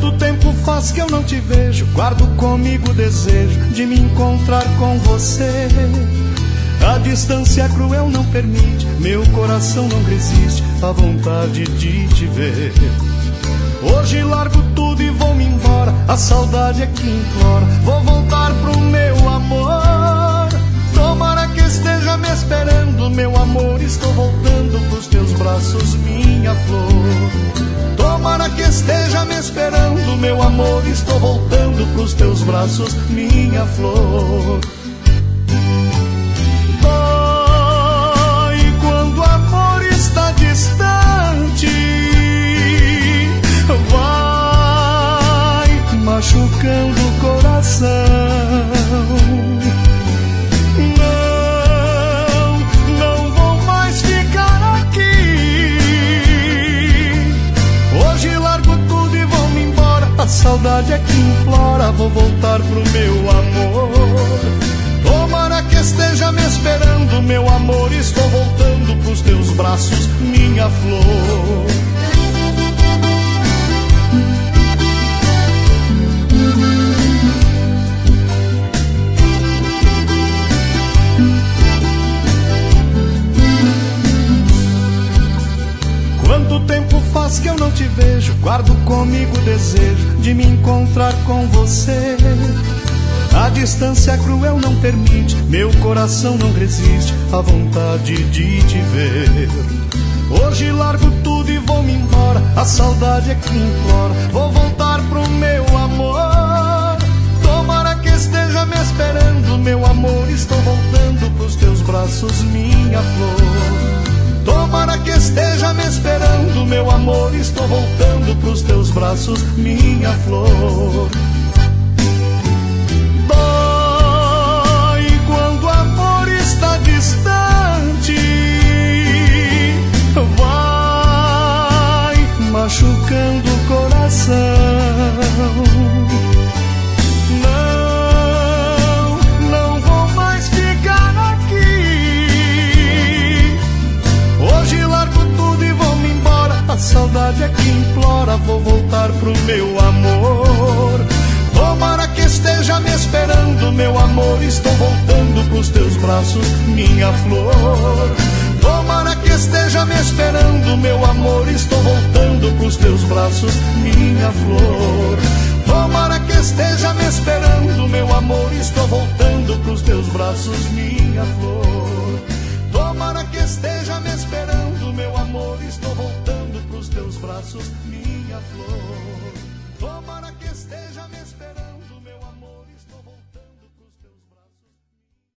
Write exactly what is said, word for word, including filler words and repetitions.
Quanto tempo faz que eu não te vejo? Guardo comigo o desejo de me encontrar com você. A distância cruel não permite, meu coração não resiste à vontade de te ver. Hoje largo tudo e vou-me embora, a saudade é que implora, vou voltar pro meu amor. Tomara que esteja me esperando, meu amor, estou voltando pros teus braços, minha flor. Tomara que esteja me esperando, meu amor, estou voltando pros teus braços, minha flor. Dói quando o amor está distante, vai machucando o coração. Não, não vou mais ficar aqui. Hoje largo tudo e vou-me embora, a saudade é que implora, vou voltar pro meu amor. Tomara que esteja me esperando, meu amor, estou voltando pros teus braços, minha flor. Quanto tempo faz que eu não te vejo? Guardo comigo o desejo de me encontrar com você. A distância cruel não permite, meu coração não resiste à vontade de te ver. Hoje largo tudo e vou-me embora, a saudade é que implora, vou voltar pro meu amor. Tomara que esteja me esperando, meu amor, estou voltando pros teus braços, minha flor. Tomara que esteja me esperando, meu amor, estou voltando pros teus braços, minha flor. Dói quando o amor está distante, vai machucando o coração. Não, não vou mais ficar aqui. Hoje largo tudo e vou-me embora, a saudade é que implora, vou voltar pro meu amor. Tomara que esteja me esperando, meu amor, estou voltando pros teus braços, minha flor. Tomara que esteja me esperando, meu amor, estou voltando pros teus braços, minha flor. Tomara que esteja me esperando, meu amor, estou voltando pros teus braços, minha flor. Tomara que esteja me esperando, meu amor, estou voltando pros teus braços, minha flor.